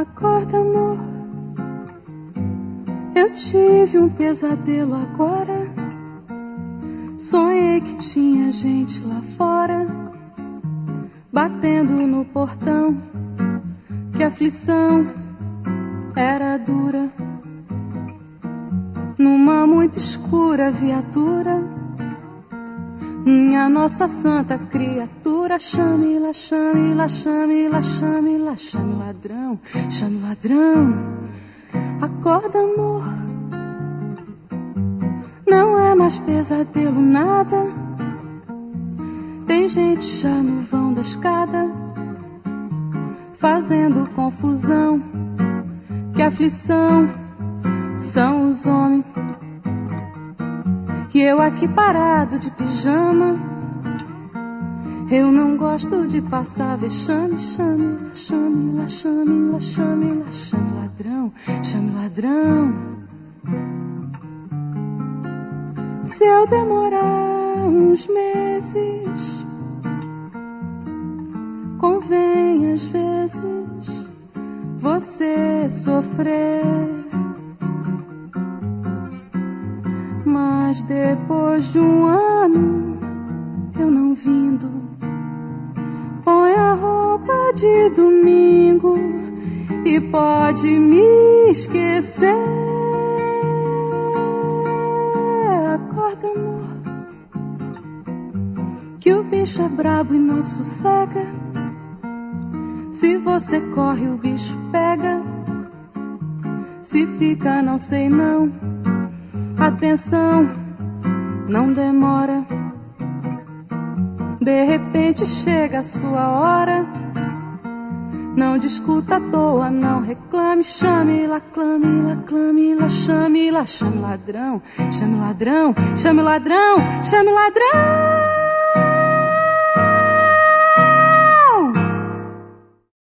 Acorda, amor, eu tive um pesadelo agora. Sonhei que tinha gente lá fora, batendo no portão, que a aflição era dura. Numa muito escura viatura, minha nossa santa criatura, chame-la, chame-la, chame-la, chame-la, chame ladrão, chame ladrão. Acorda, amor, não é mais pesadelo nada. Tem gente já no vão da escada, fazendo confusão, que a aflição são os homens. Que eu aqui parado de pijama, eu não gosto de passar vexame. Chame-la, chame-la, chame-la, chame-la, chame ladrão, chame ladrão. Se eu demorar uns meses, convém às vezes você sofrer. Mas depois de um ano, eu não vindo, põe a roupa de domingo e pode me esquecer. Acorda, amor, que o bicho é brabo e não sossega. Se você corre, o bicho pega. Se fica, não sei não. Atenção, não demora. De repente chega a sua hora. Não discuta à toa, não reclame. Chame-la, clame-la, clame-la, chame-la, chame ladrão, chame ladrão, chame ladrão, chame ladrão.